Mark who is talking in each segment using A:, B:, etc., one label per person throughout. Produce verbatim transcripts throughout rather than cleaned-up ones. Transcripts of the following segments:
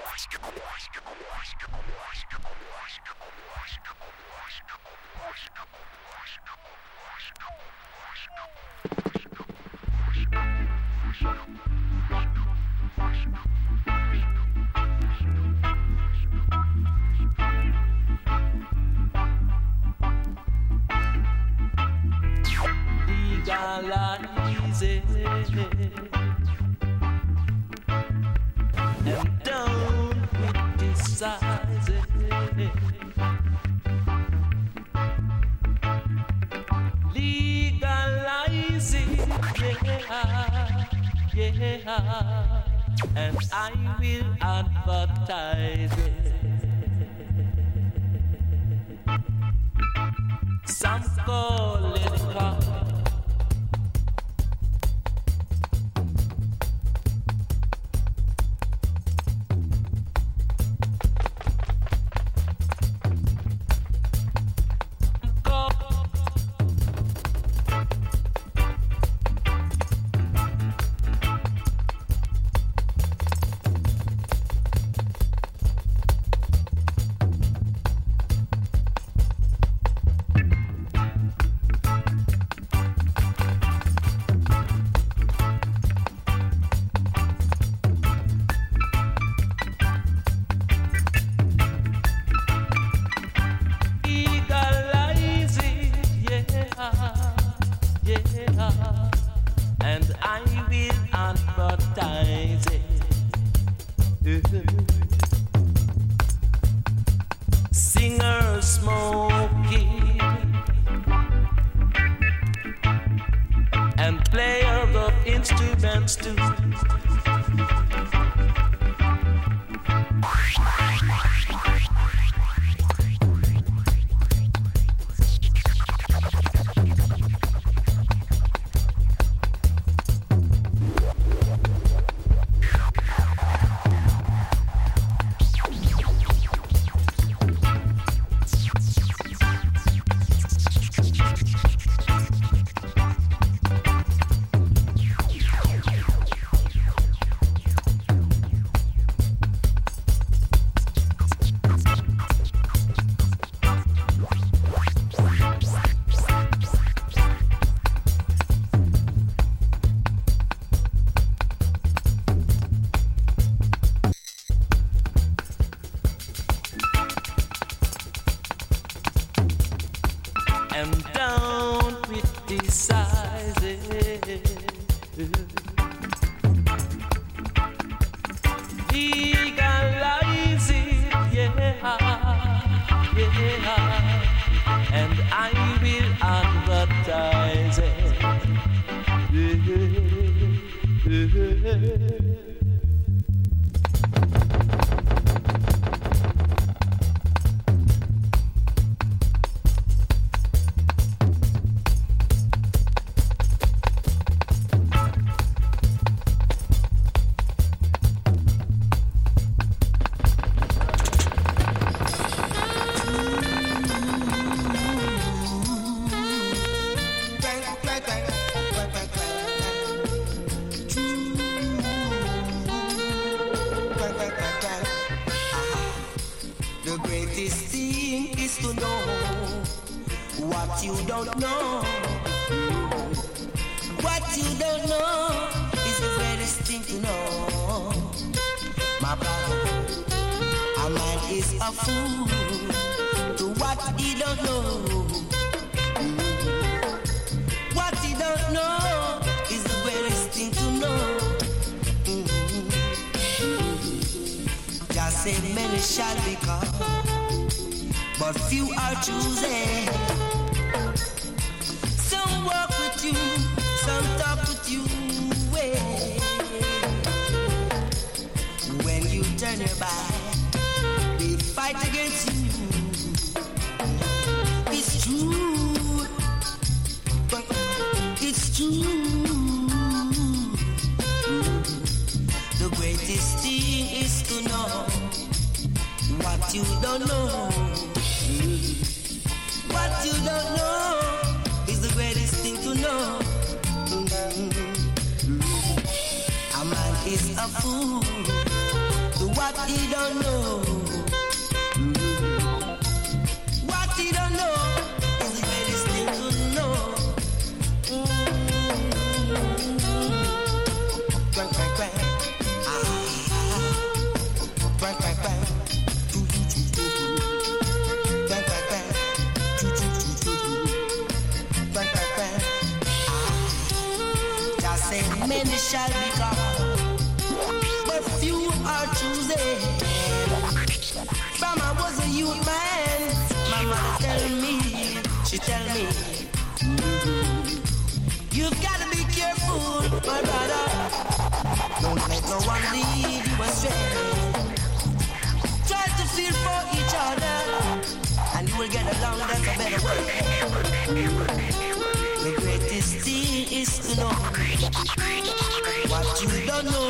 A: Legalize it and don't criticize it. Legalize it, yeah, yeah, and I will advertise it. Some call it cock. And I will advertise it. Singer smoking and players of instruments too. And don't criticize it. Legalize it, yeah, yeah, and I will advertise it. Yeah. The greatest thing is to know what you don't know. What you don't know is the greatest thing to know. My brother, a man is a fool to what he don't know. What he don't know is the greatest thing to know. Just say many shall become, but few are choosing. Some walk with you, some talk with you. eh. When you turn your back, they fight against you. It's true, but it's true. The greatest thing is to know what you don't know. What you don't know is the greatest thing to know. A man is a fool to what he don't know. Mm-hmm. What he don't know is the greatest thing to know. Mm-hmm. Quack, quack, quack. Ah. Quack, quack, quack. Choo, choo, choo, choo, choo. Quack, quack, quack. Choo, choo, choo, choo, choo. Quack, quack, quack. Ah. Just say many shall be called, but few are choosing. From I was a youth man, my mother tell me, she tell me, mm-hmm. You've got to be careful, my brother. Don't let no one lead you astray. Try to feel for each other, and you will get along. That's a better way. The greatest thing is to know what you don't know.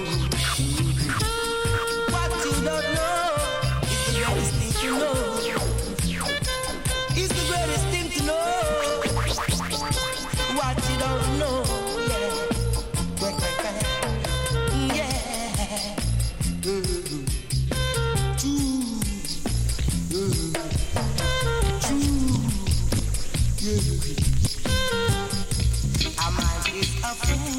A: What you don't know is the greatest thing to know. It's the greatest thing to know. What you don't know, yeah. Yeah. Mm-hmm. True. Mm-hmm. True. Yeah. A man is a fool.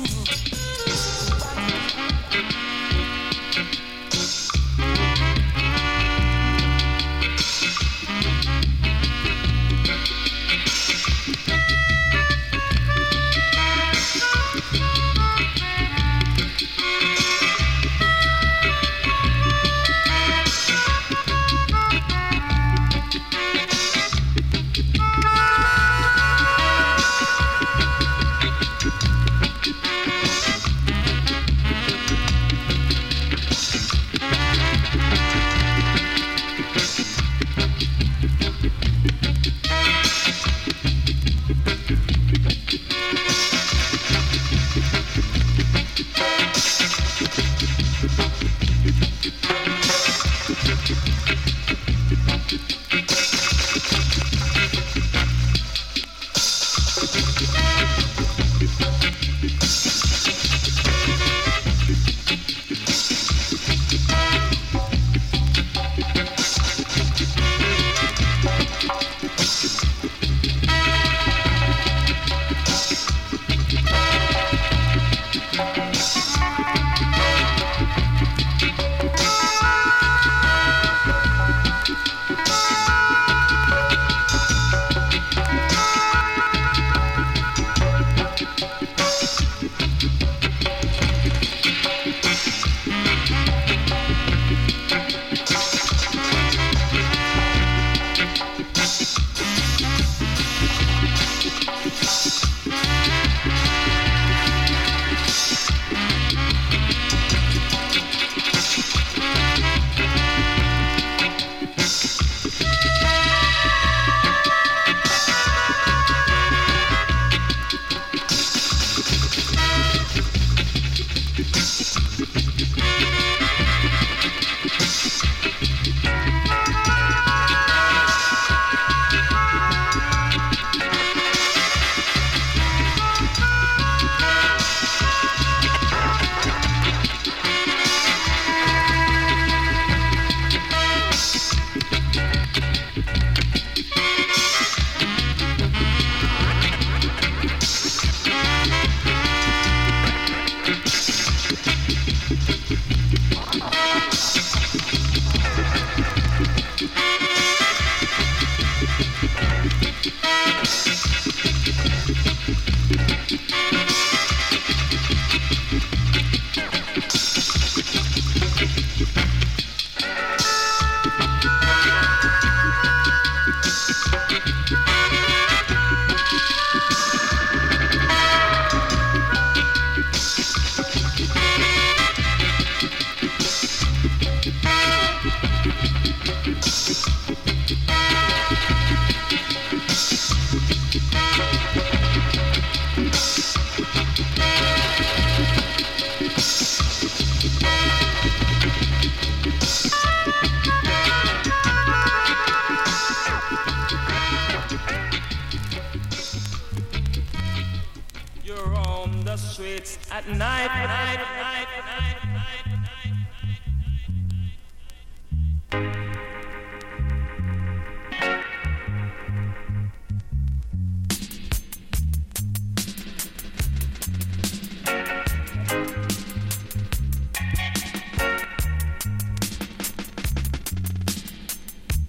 B: the streets at night. night, night, night, night, night.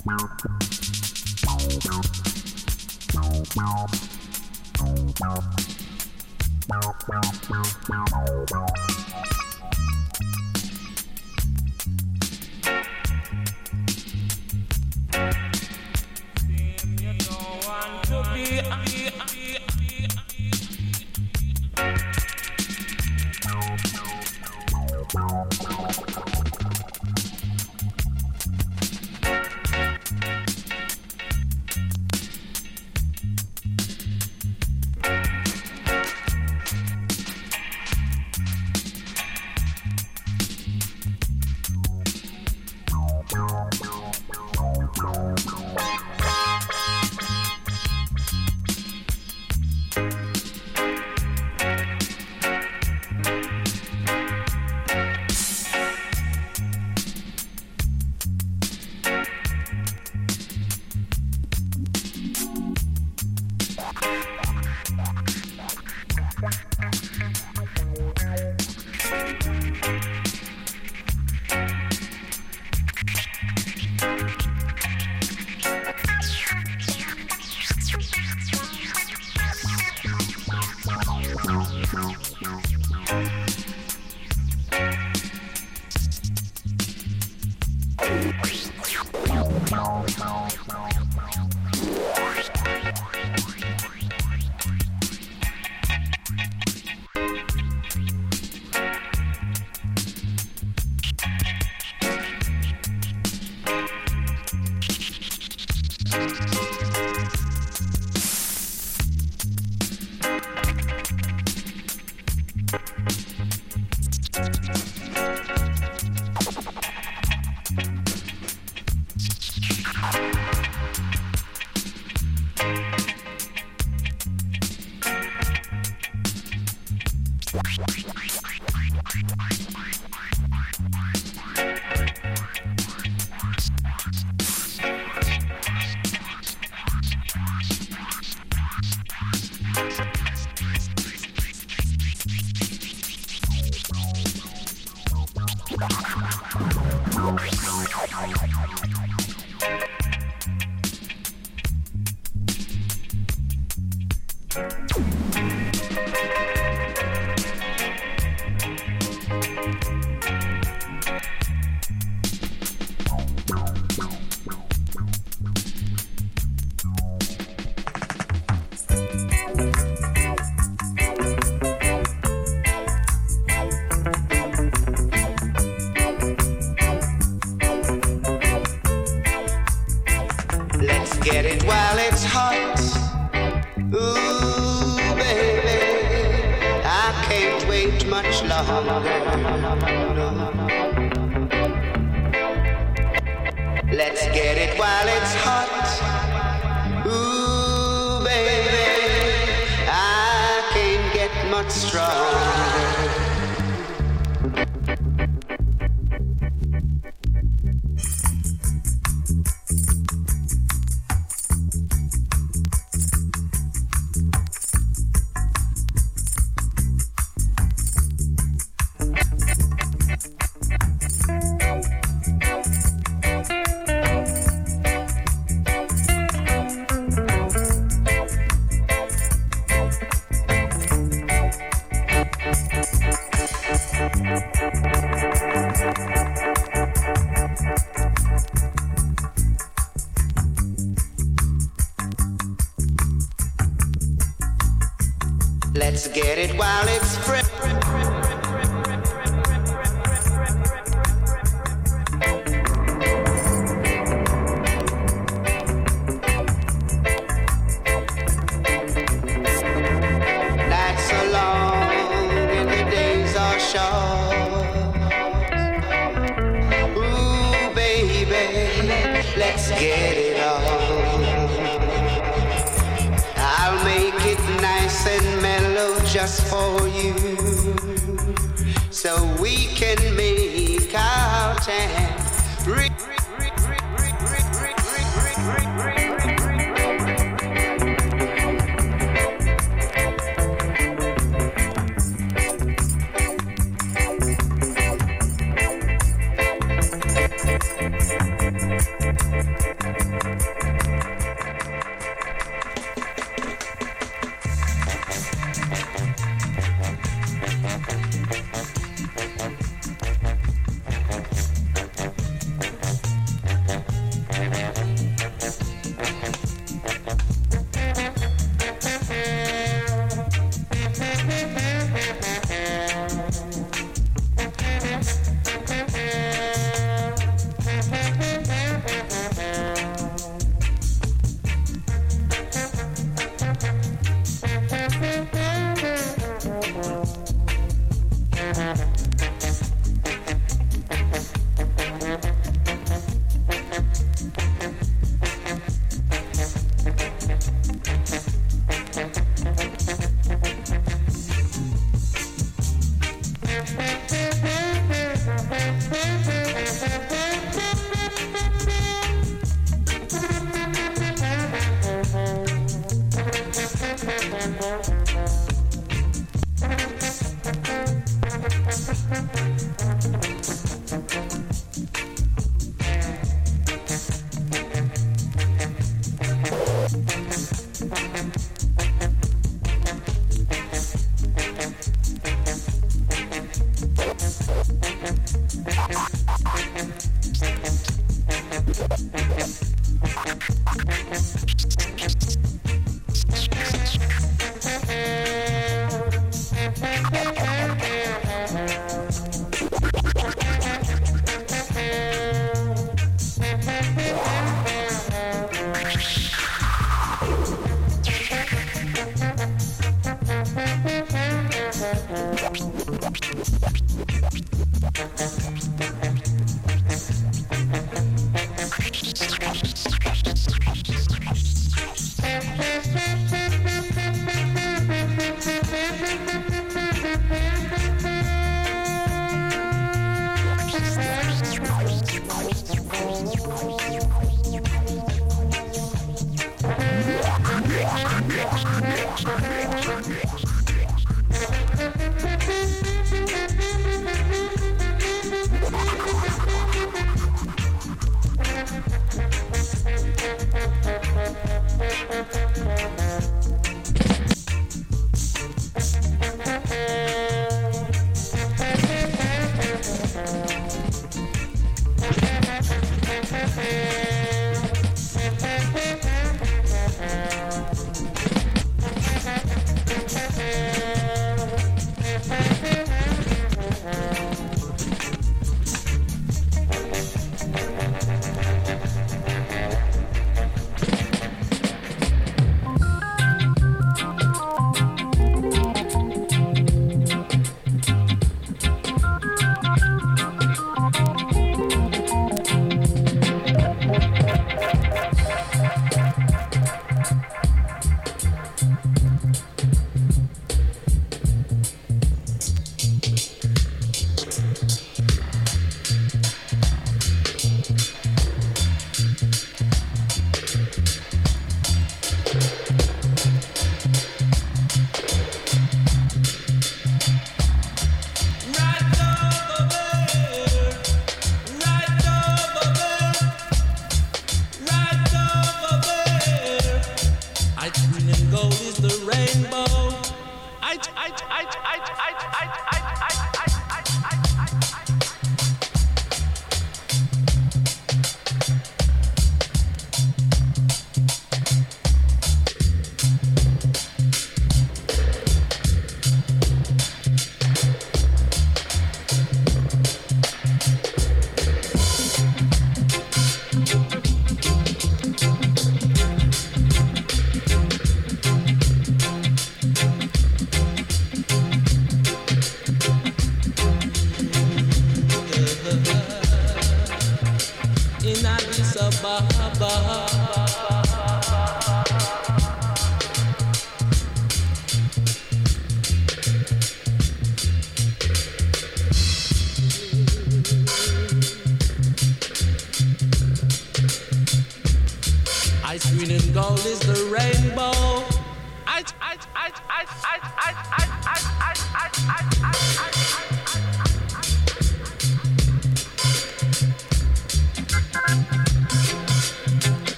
A: Let's get it while it's fresh. Nights are long and the days are short. Ooh, baby, let's get it on. I'll make it nice and mellow just for you, so we can make our time.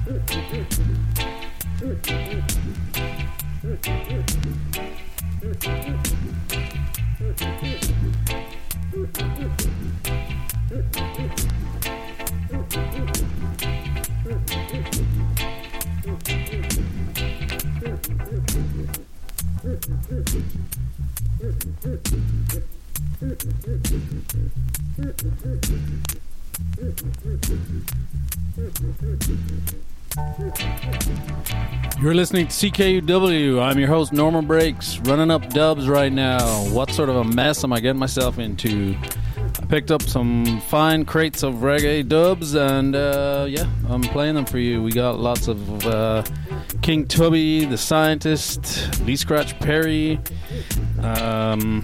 B: You're listening to C K U W. I'm your host, Norman Breaks, running up dubs right now. What sort of a mess am I getting myself into? I picked up some fine crates of reggae dubs, and uh, yeah, I'm playing them for you. We got lots of uh, King Tubby, The Scientist, Lee Scratch Perry, um,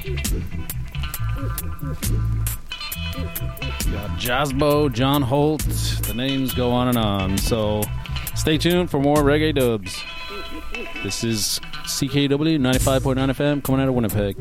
B: got Jazzbo, John Holt. The names go on and on. So stay tuned for more reggae dubs. This is C K W ninety-five point nine F M coming out of Winnipeg.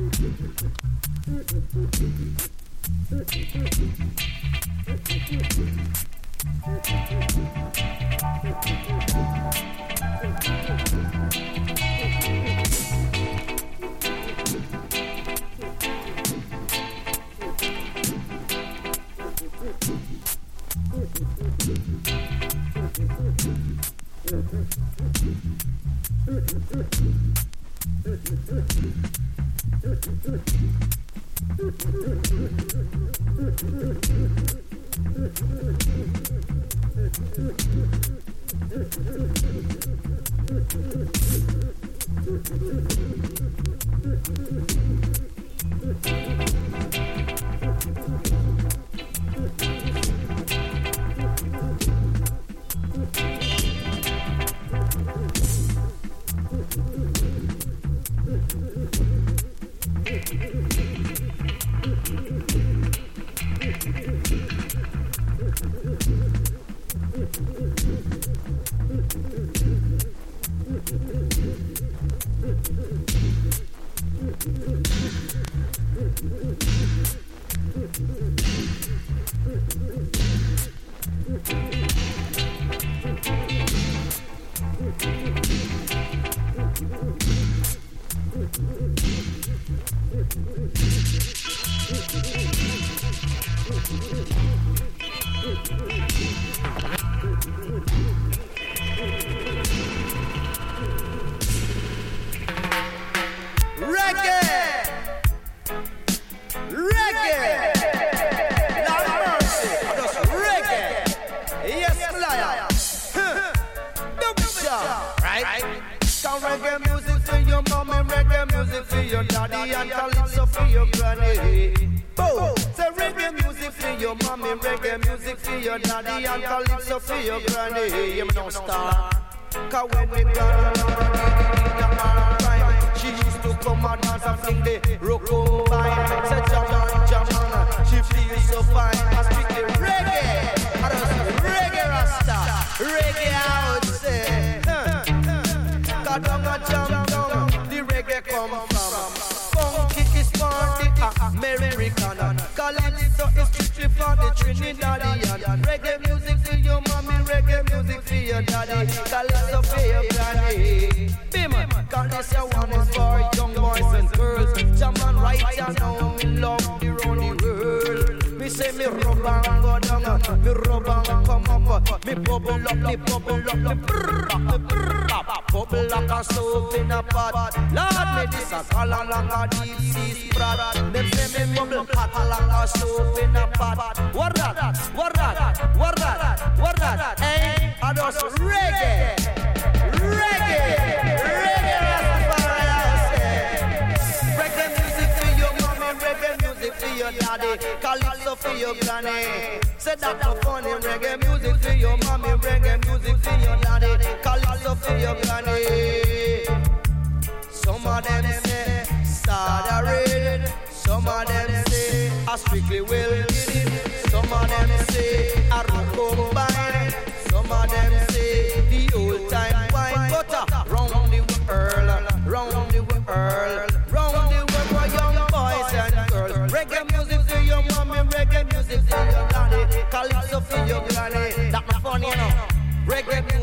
A: Reggae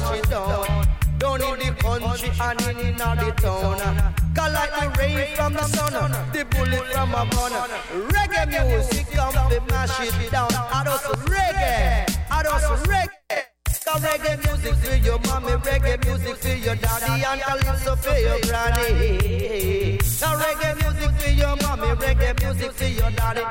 A: mash it down. Down in the country and in, in the town. Cause like the rain from the sun, the bullet from a gun. Reggae music come to mash it down. I just reggae, I just reggae. Cause reggae music for your mommy, reggae music for your daddy, and calypso for your granny. Cause reggae music for your mommy, reggae music for your daddy.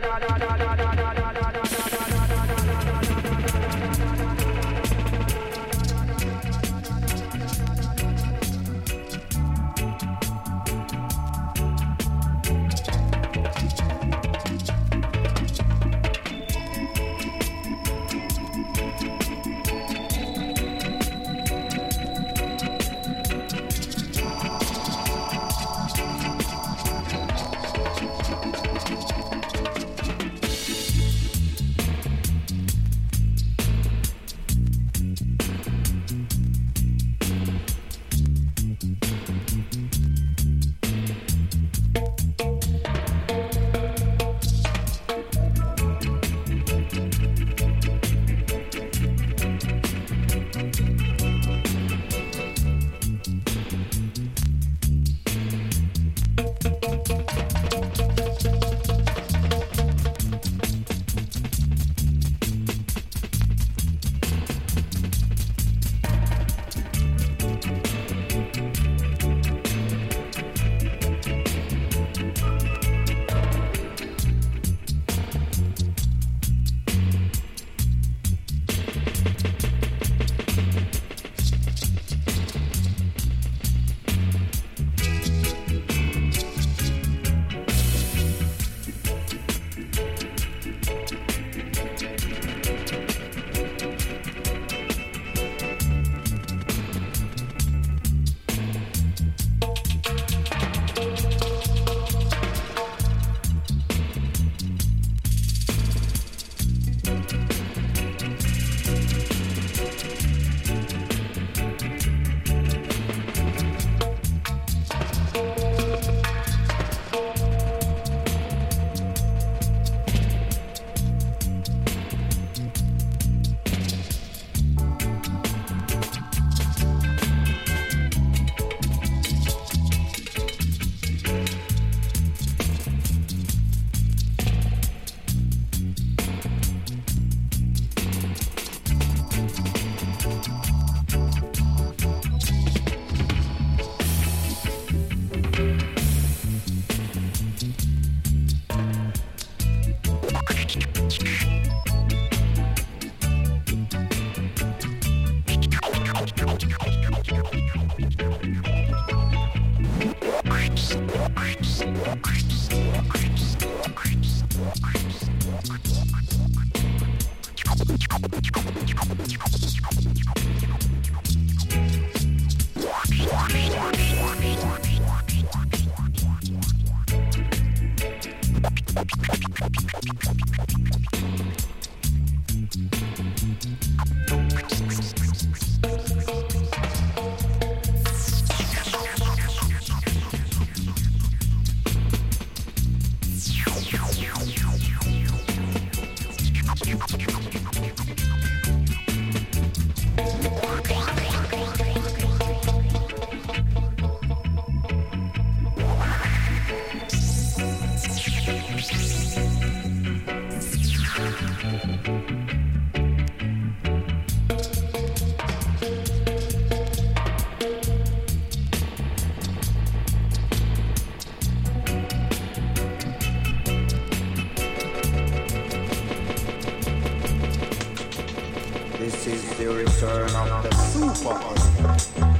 C: This is the return of the Super Husband.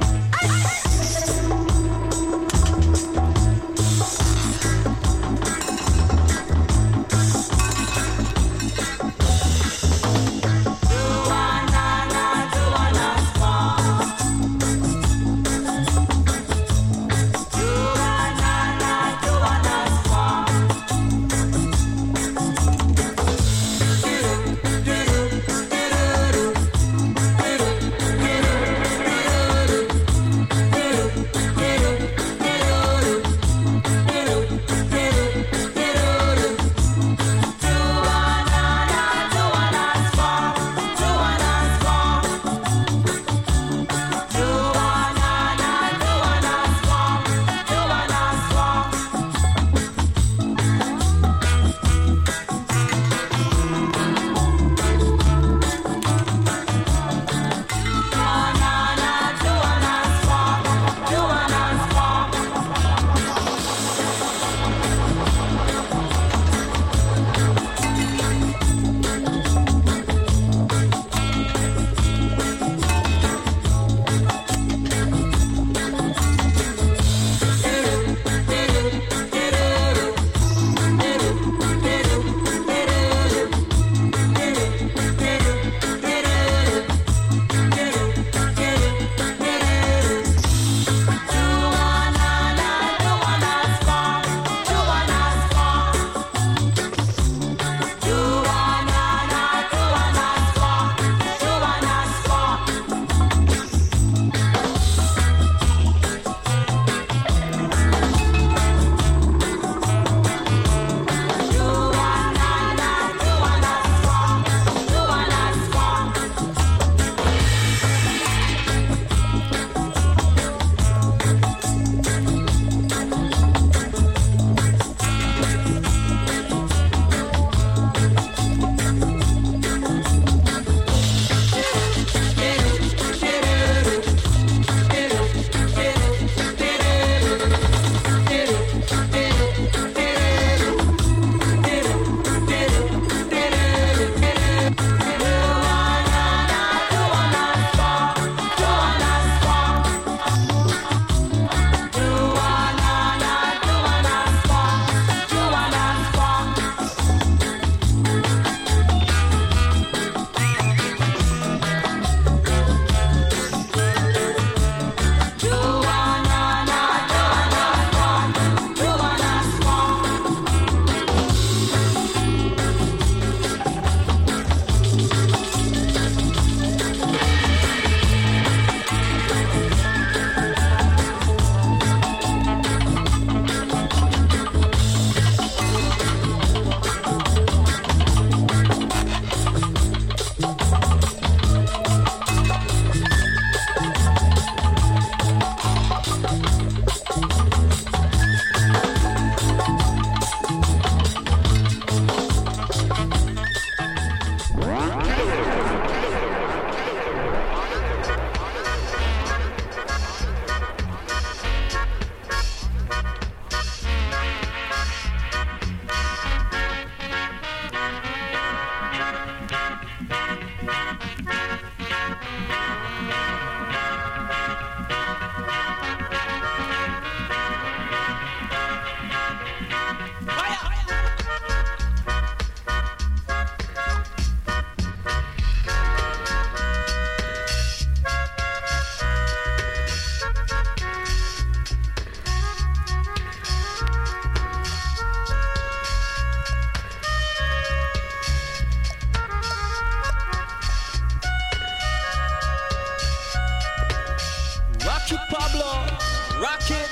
D: Rock it.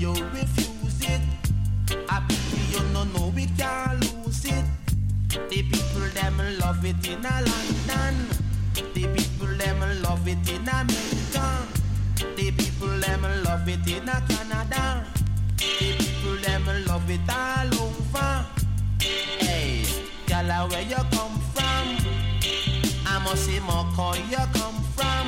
D: you refuse it. I pity you no know we can't lose it. The people them love it in a London. The people them love it in America. The people them love it in a Canada. The people them love it all over. Hey, gala where you come from? I must see more call you come from.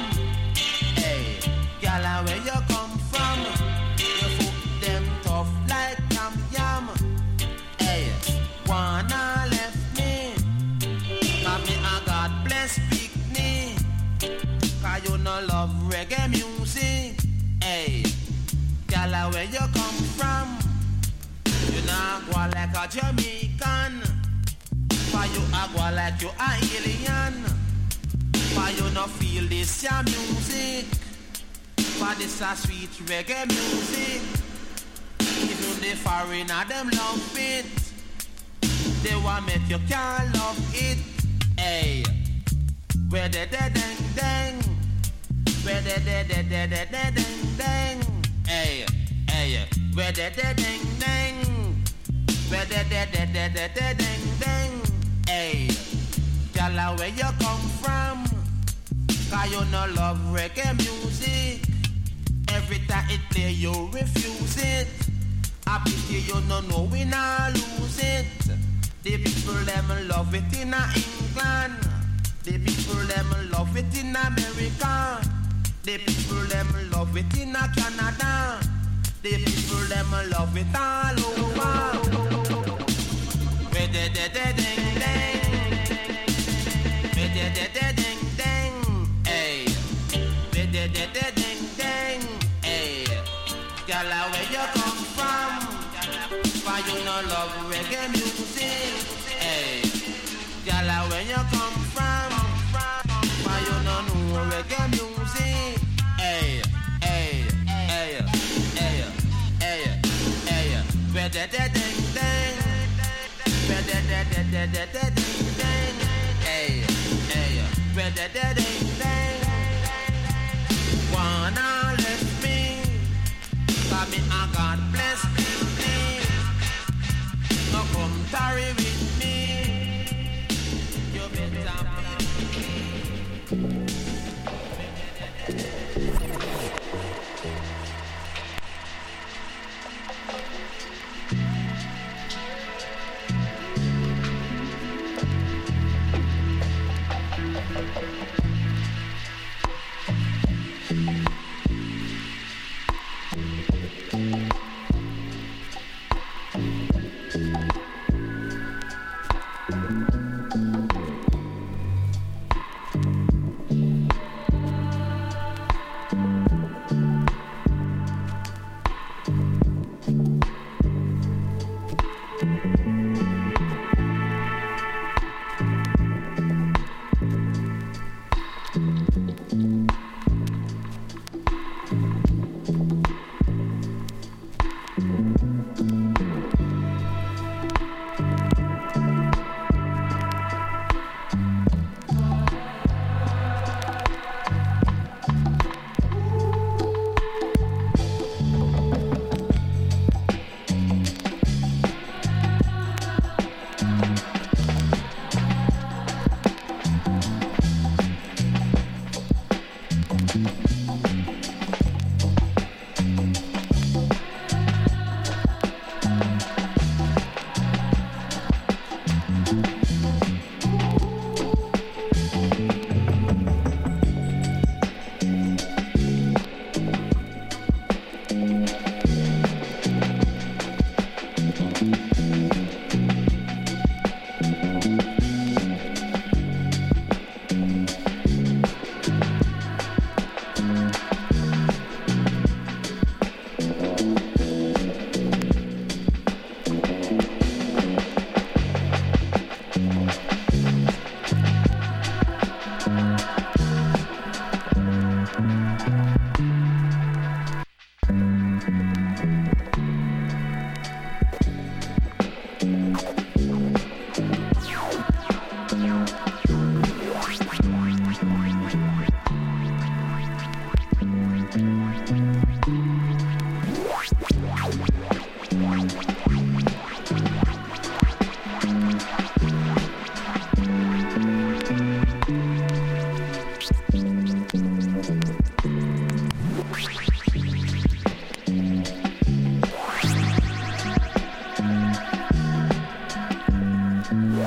D: Hey, gala where you come from? You foot them tough like yam yam. Hey, wanna left me? Cause me a God bless picnic. Cause you no love reggae music. Hey, gala where you come from? You not go like a Jamaican. For you a go like you a alien. For you no feel this your music. For this a sweet reggae music. Even the foreigner them love it. They want make you can't love it. Hey, where the de deng deng. Where the de de de de de deng deng. Hey, hey, where the de deng deng. Where the de de de de de deng deng. Hey, gala where you come from? Cause you no love reggae music. Every time it play you refuse it. I pity you no know we not lose it. The people them love it in England. The people them love it in America. The people them love it in Canada. The people them love it all over. Where the de de ding ding. Where the de de ding ding. Hey. Where the de de ding ding. Hey. Gala where you come from? Why you no love reggae music? Hey. Gala where you come from? Why you no know reggae music? Hey. Hey. Hey. Hey. Hey. Hey. Where the de ding ding. Where the de de de de de ding ding. Hey. Hey. Where the de ding ding. Wanna left me? Cause me a God bless me. No come tarry with me. You better be.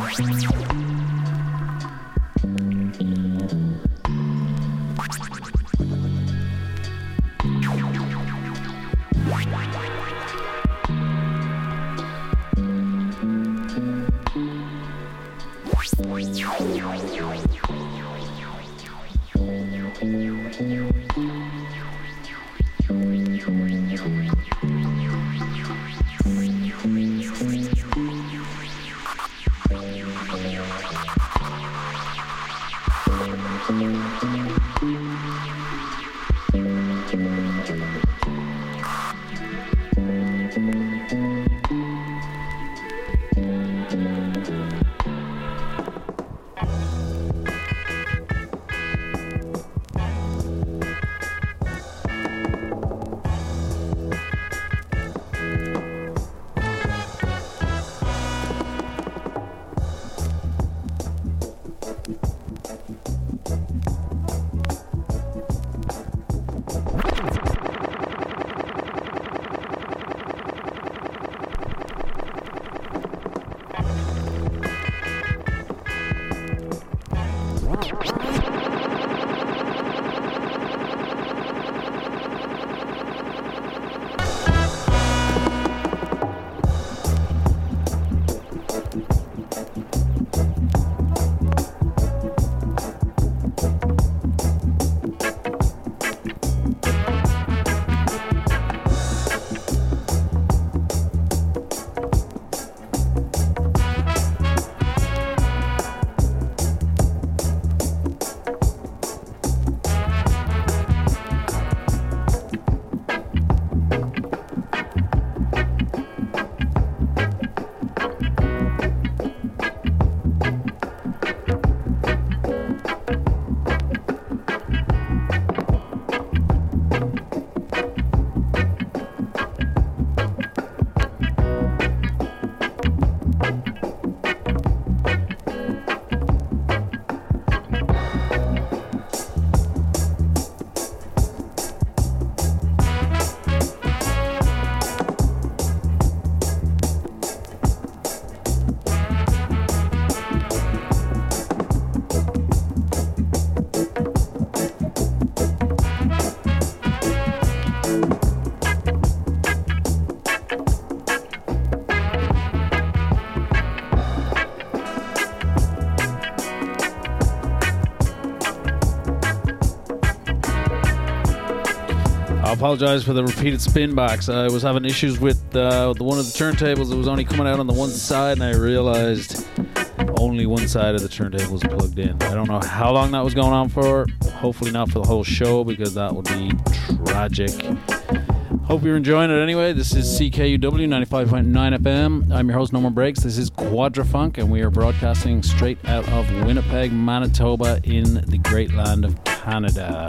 B: I apologize for the repeated spin backs. I was having issues with uh, the one of the turntables that was only coming out on the one side, and I realized only one side of the turntable was plugged in. I don't know how long that was going on for. Hopefully not for the whole show, because that would be tragic. Hope you're enjoying it anyway. This is C K U W ninety-five point nine F M. I'm your host, Norman Breaks. This is Quadrafunk, and we are broadcasting straight out of Winnipeg, Manitoba, in the great land of Canada.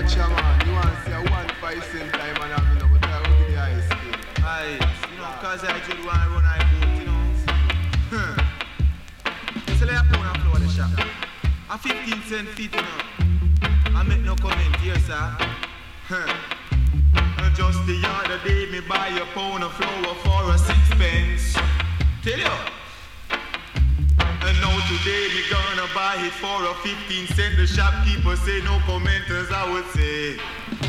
E: preacher man, you want to see a one five cent time and I'm you know, but I will give the ice cream.
D: Aye, you know, cause I just want to run I boat, you know. Huh. So let me put on the floor of the shop. A fifteen cent feet, you know. I make no comment here, sir. Huh. And just the other day, me buy a pound of flour for a sixpence. Tell you. And now today, me gonna buy it for a fifteen cent. The shopkeeper say no commenters, I would say.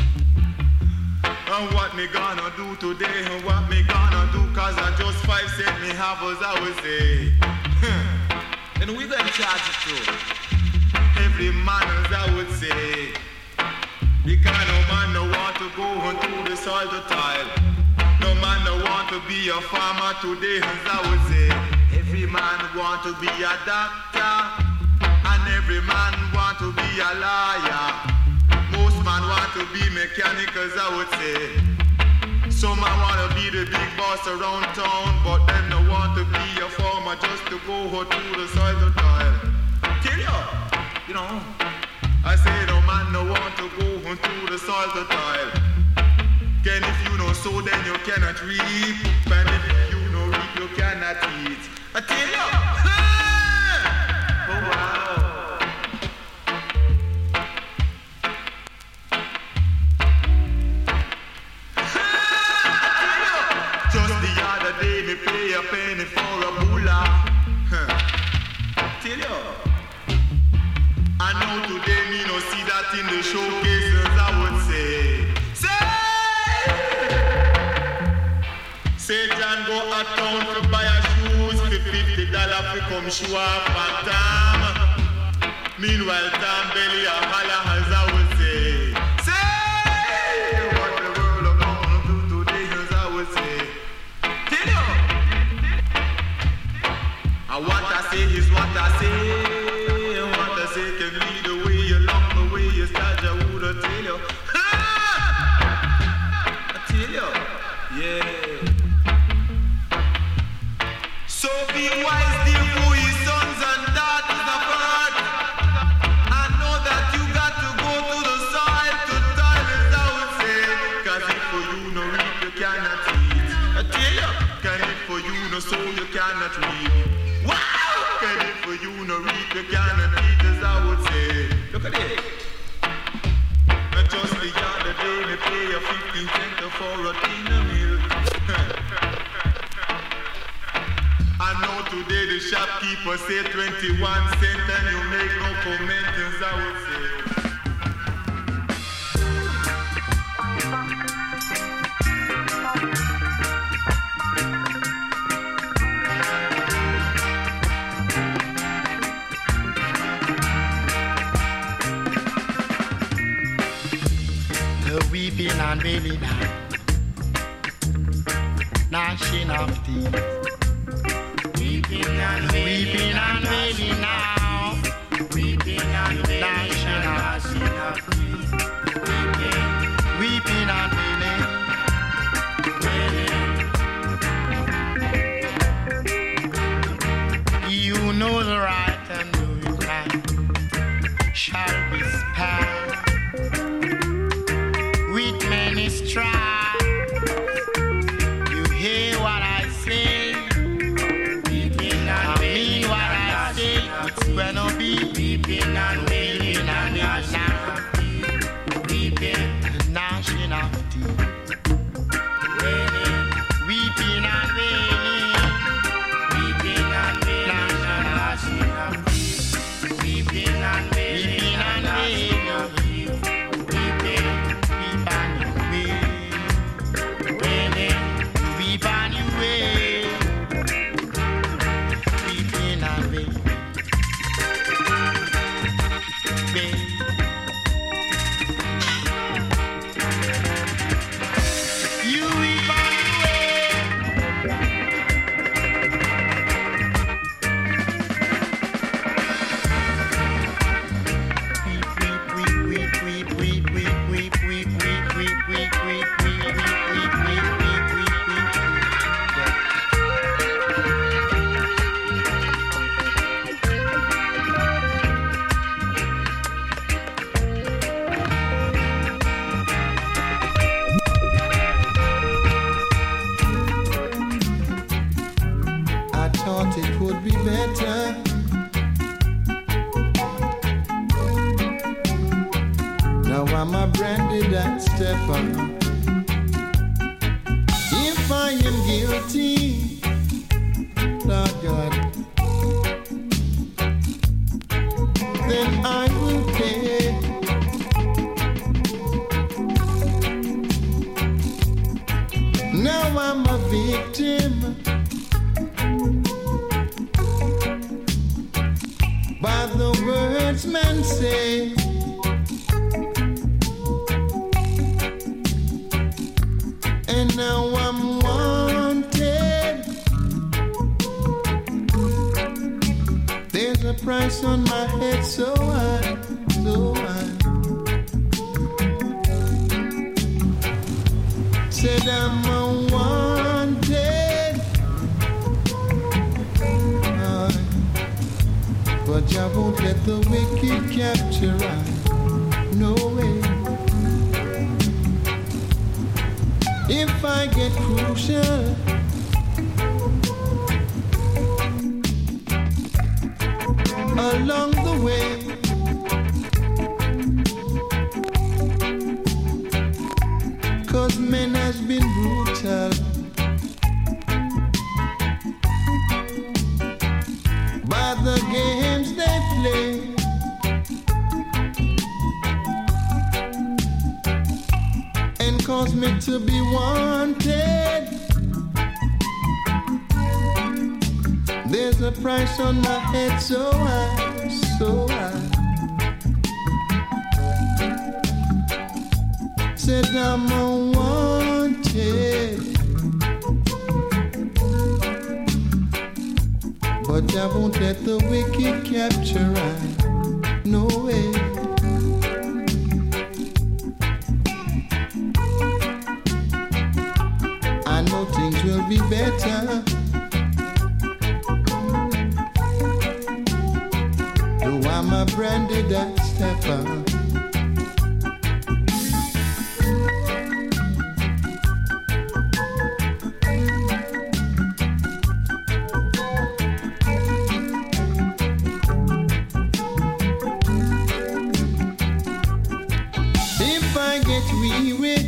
D: And what me gonna do today, and what me gonna do, cause I just five cent me have as I would say. And we gonna charge it too. Every man as I would say. Because no man no want to go through the soil to tile. No man no want to be a farmer today, as I would say. Every man want to be a doctor, and every man want to be a lawyer. Most man want to be mechanic, as I would say. Some man want to be the big boss around town, but them no want to be a farmer just to go through the soil to toil. Tell you, you know, I say no man no want to go through the soil to toil. Can if you no sow, then you cannot reap, and if you no reap, you cannot eat. I tell you, oh wow. Just the other day, me pay a penny for a bula. Huh. Tell you, I know today me no see that in the showcases. I would say, say, say John go a town to buy a shoes for fifty dollars to come show up at Tom. Meanwhile, Tom belly a holla as I would say, say what the world of gonna do today as I would say. Tell you, and what I say is what I say, and what I say can lead the way along the way you start. I would tell you, I tell you, yeah. So be wise, dear for his sons and daughters of earth. I know that you got to go to the soil to toil, as I would say. Cause if for you no reap, you cannot eat. I tell you, can if for you no sow, you cannot reap. Wow! Can if for you no reap, you cannot eat, as I would say. Look at it. Not just the other day, me pay a fifteen cent for a tin of milk. I know today the shopkeeper say twenty-one cent and you make no comment, as I would say.
F: The weeping and wailing now, gnashing of teeth. Weeping and weeping and wailing now, weeping and wailing, gnashing of teeth. Weeping, weeping and wailing, wailing. You know the right and know it right shall be spared with many strides. You hear what I say? Weeping and I mean what I say. It's gonna be weeping and wailing.
G: I'm a branded that stepper. If I am guilty, Lord God, then I will pay. Now I'm a victim by the words men say. And now I'm wanted. There's a price on my head so high, so high. Said I'm unwanted. Uh, but I won't let the wicked capture I. No way. If I get crucial, along the way, cause men has been brutal by the games they play. Cause me to be wanted. There's a price on my head so high, so high. Said I'm unwanted, but I won't let the wicked capture I. No way. I know things will be better. Though I'm a branded that stepper. If I get weary,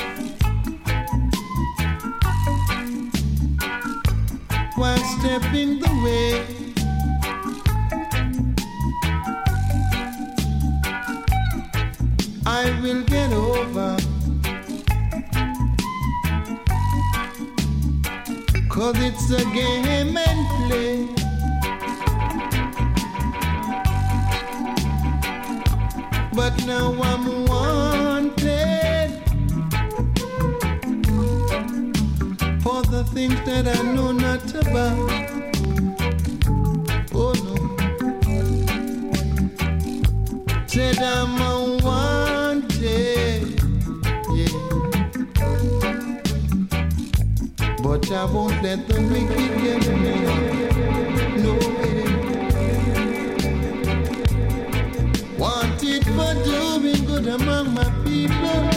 G: while stepping the way, I will get over, cause it's a game and play. But now I'm wanted for the things that I know not about. Oh no. Said I'm unwanted, yeah. But I won't let the wicked get me. No way. Wanted for doing good among my people.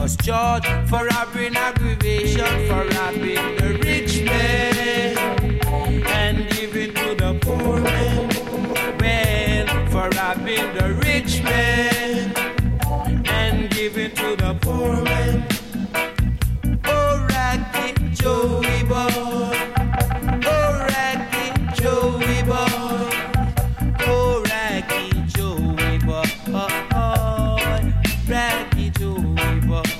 D: was charged for robbing aggravation, for robbing the rich man and giving to the poor man. Well, for robbing the rich man and giving to the poor man. Oh, Ragged Joey boy. Oh, Ragged Joey boy. Oh, Ragged Joey boy. Ragged Joey boy.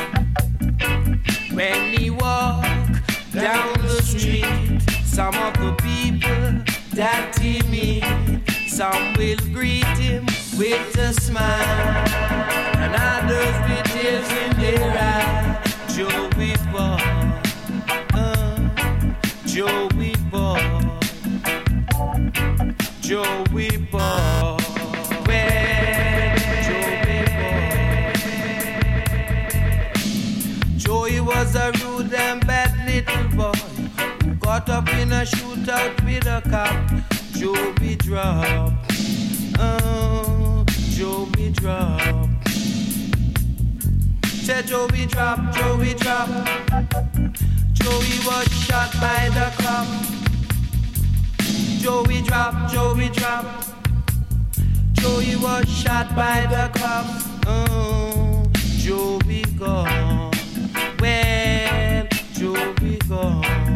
D: When he walk down the street, some of the people that he meet, some will greet him with a smile, and others with tears in their eyes. Joey boy, uh, Joey boy, Joey boy, well, Joey boy. Joey was a rude and bad little boy who got up in a shootout with a cop. Joey drop, oh, Joey drop. Said Joey drop, Joey drop. Joey was shot by the cop. Joey drop, Joey drop. Joey was shot by the cop. Oh, Joey gone. Well, Joey gone.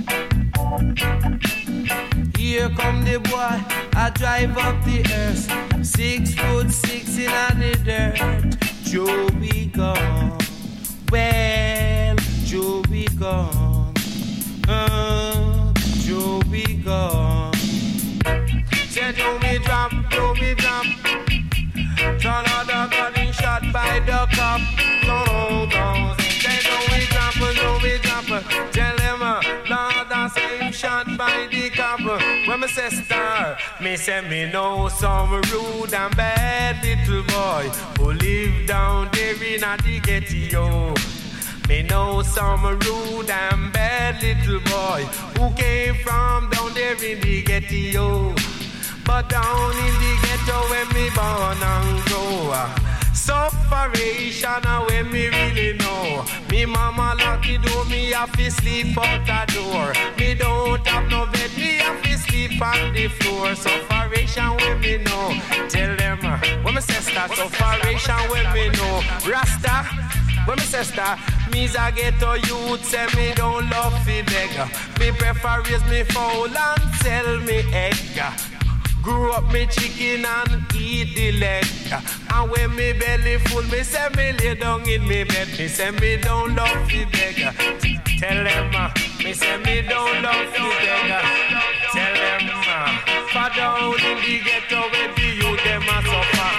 D: Here come the boy, I drive up the earth. Six foot six in the dirt. Joey gone. Well, Joey gone. Uh, Joey gone. Say Joey drop, Joey drop. Turn out the gun and shot by the cop. No, no. Say Joey drop, Joey drop. Tell him, uh, Lord, I say him shot by the cop. When me say star, me say me know some rude and bad little boy who live down there in the ghetto. Me know some rude and bad little boy who came from down there in the ghetto. But down in the ghetto when me born and grow, sufferation when me really know. Me mama lock the door, me have to sleep out the door. Me don't have no bed, me have to sleep on the floor. Sufferation when me know. Tell them, uh, when me say start, sufferation when me know. Rasta, when me say start, me's a ghetto youth, say me don't love the beggar. Me prefer raise me fowl and sell me egg. Grew up me chicken and eat the leg. And when me belly full, me say me lay down in me bed. Me say me don't love the beggar. Tell them, uh, me say me don't love the beggar. Tell them, uh, for down in the ghetto where the youth them a suffer.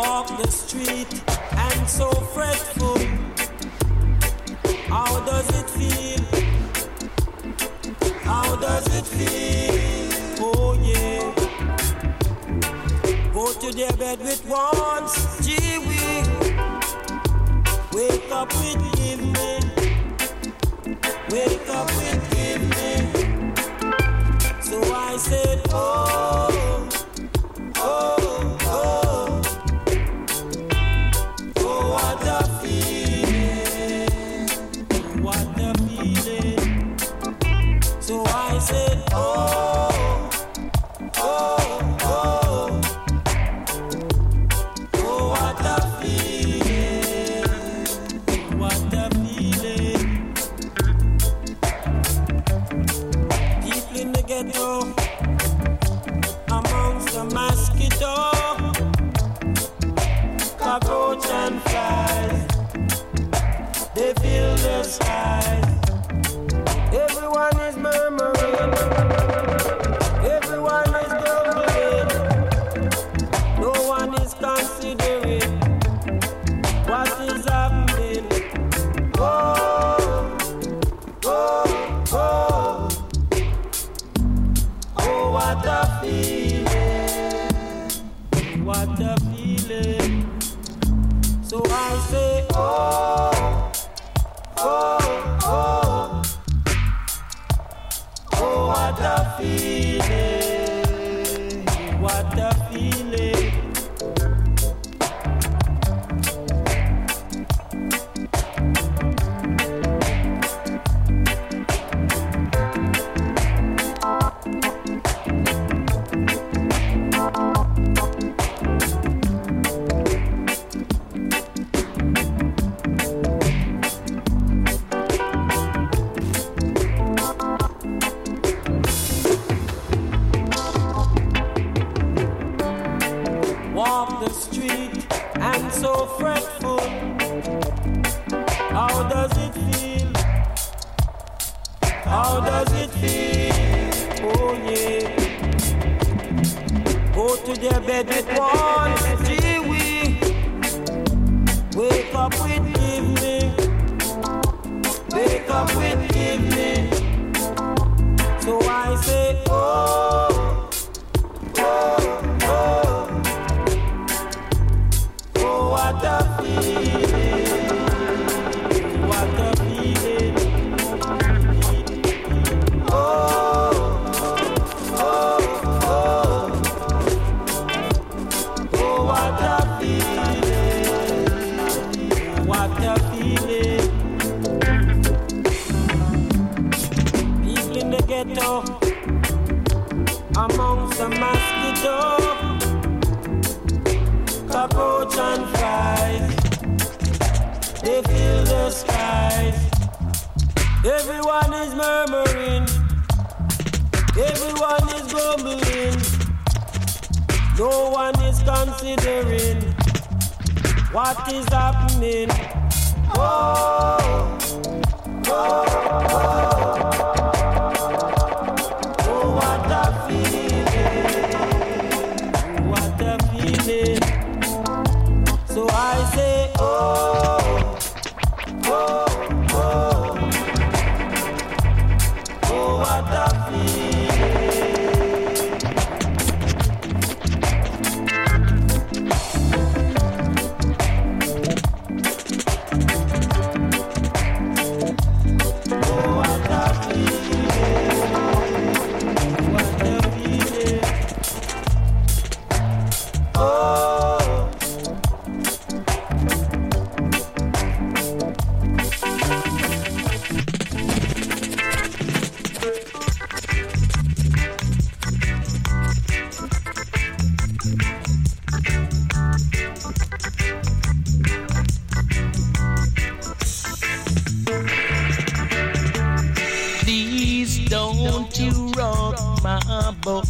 H: Walk the street and so fretful. How does it feel? How does it feel? Oh yeah. Go to their bed with once, gee wee. Wake up with evening. Wake up with evening. So I said, oh, oh, oh, oh, what a feeling, what a feeling. So I said, oh, oh, oh, oh, what a feeling, what a feeling. People in the ghetto, amongst the mosquito, cockroach and flies, they fill the skies. Everyone is murmuring, everyone is grumbling, no one is considering what is happening. Oh, oh, oh, oh, what a feeling, what a feeling. So I say, oh, oh, oh, oh, what a feeling, what a feeling. Walk the street and so fretful. How does it feel? How does it feel? Oh yeah. Go to their bed with once, gee wee. Wake up with evening. Wake up with evening. So I say, oh, oh, oh. What a feeling, what a feeling. Oh, oh, oh, oh, what a feeling, what a feeling. People in the ghetto, amongst the mosquito, cockroach and flies, they fill the skies. Everyone is murmuring, everyone is grumbling, no one is considering what is happening. Oh, oh, oh, oh, what a feeling, what a feeling. So I say, oh, oh, oh, oh, what a feeling. Oh, what a feeling, what a feeling. Oh.
I: Don't you rock my boat.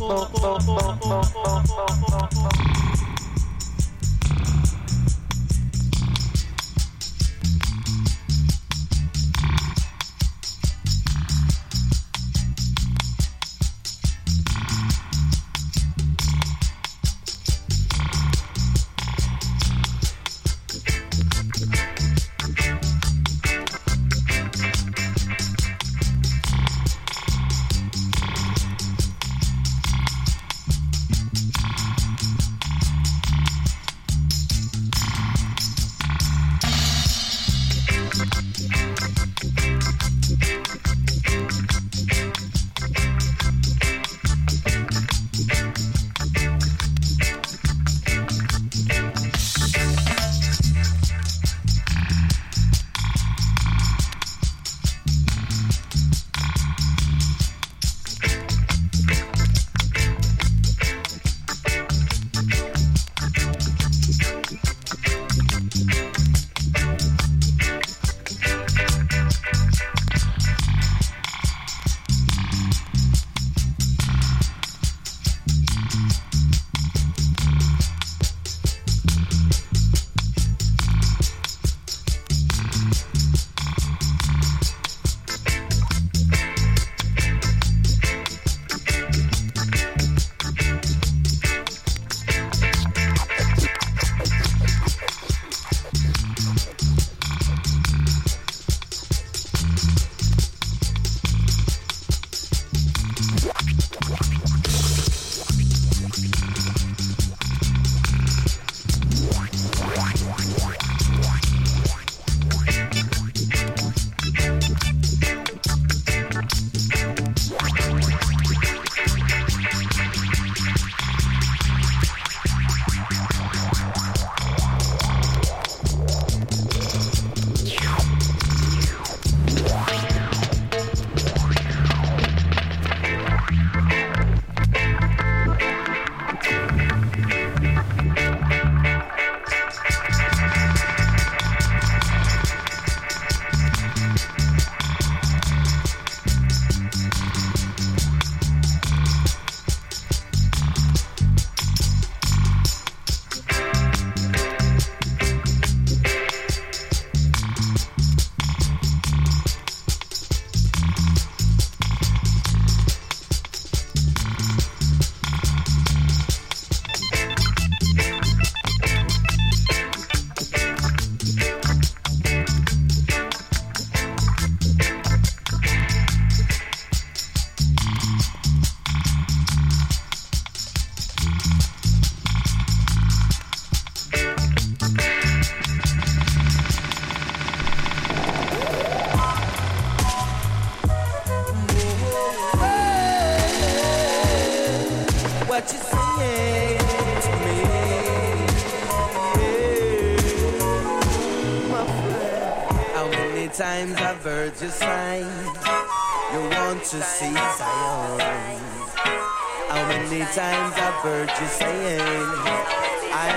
A: many times I've heard you sigh, you want to see Zion. How many times I've heard you saying, I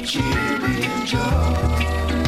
J: cheer me in joy.